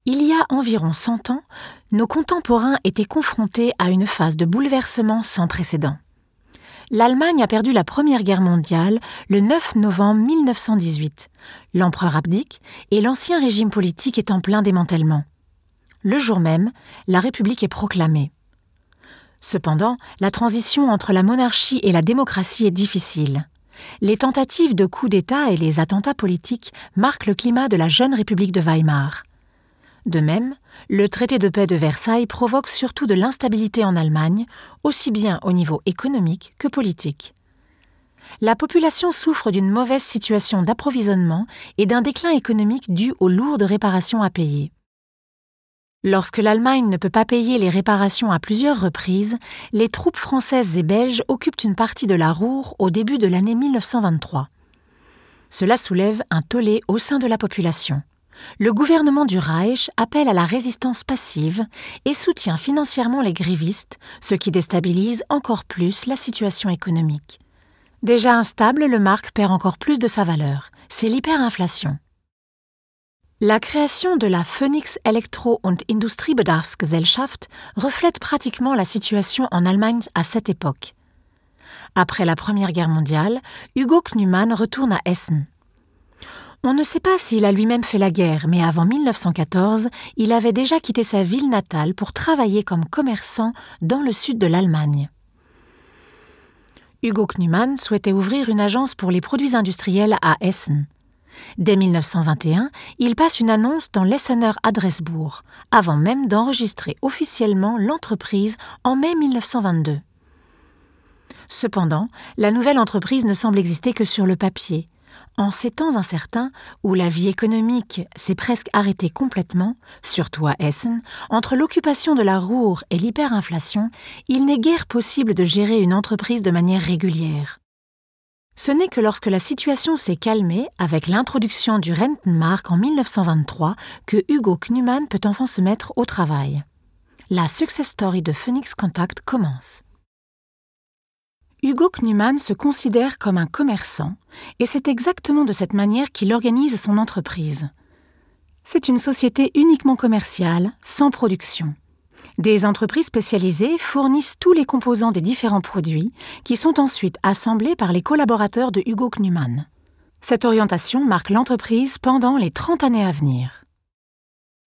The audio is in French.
Il y a environ 100 ans, nos contemporains étaient confrontés à une phase de bouleversement sans précédent. L'Allemagne a perdu la Première Guerre mondiale le 9 novembre 1918. L'empereur abdique et l'ancien régime politique est en plein démantèlement. Le jour même, la République est proclamée. Cependant, la transition entre la monarchie et la démocratie est difficile. Les tentatives de coup d'État et les attentats politiques marquent le climat de la jeune République de Weimar. De même, le traité de paix de Versailles provoque surtout de l'instabilité en Allemagne, aussi bien au niveau économique que politique. La population souffre d'une mauvaise situation d'approvisionnement et d'un déclin économique dû aux lourdes réparations à payer. Lorsque l'Allemagne ne peut pas payer les réparations à plusieurs reprises, les troupes françaises et belges occupent une partie de la Ruhr au début de l'année 1923. Cela soulève un tollé au sein de la population. Le gouvernement du Reich appelle à la résistance passive et soutient financièrement les grévistes, ce qui déstabilise encore plus la situation économique. Déjà instable, le mark perd encore plus de sa valeur. C'est l'hyperinflation. La création de la Phoenix Elektro- und Industriebedarfsgesellschaft reflète pratiquement la situation en Allemagne à cette époque. Après la Première Guerre mondiale, Hugo Knumann retourne à Essen. On ne sait pas s'il a lui-même fait la guerre, mais avant 1914, il avait déjà quitté sa ville natale pour travailler comme commerçant dans le sud de l'Allemagne. Hugo Knumann souhaitait ouvrir une agence pour les produits industriels à Essen. Dès 1921, il passe une annonce dans l'Essener Adressbuch, avant même d'enregistrer officiellement l'entreprise en mai 1922. Cependant, la nouvelle entreprise ne semble exister que sur le papier. En ces temps incertains, où la vie économique s'est presque arrêtée complètement, surtout à Essen, entre l'occupation de la Ruhr et l'hyperinflation, il n'est guère possible de gérer une entreprise de manière régulière. Ce n'est que lorsque la situation s'est calmée, avec l'introduction du Rentenmark en 1923, que Hugo Knumann peut enfin se mettre au travail. La success story de Phoenix Contact commence. Hugo Knumann se considère comme un commerçant et c'est exactement de cette manière qu'il organise son entreprise. C'est une société uniquement commerciale, sans production. Des entreprises spécialisées fournissent tous les composants des différents produits qui sont ensuite assemblés par les collaborateurs de Hugo Knumann. Cette orientation marque l'entreprise pendant les 30 années à venir.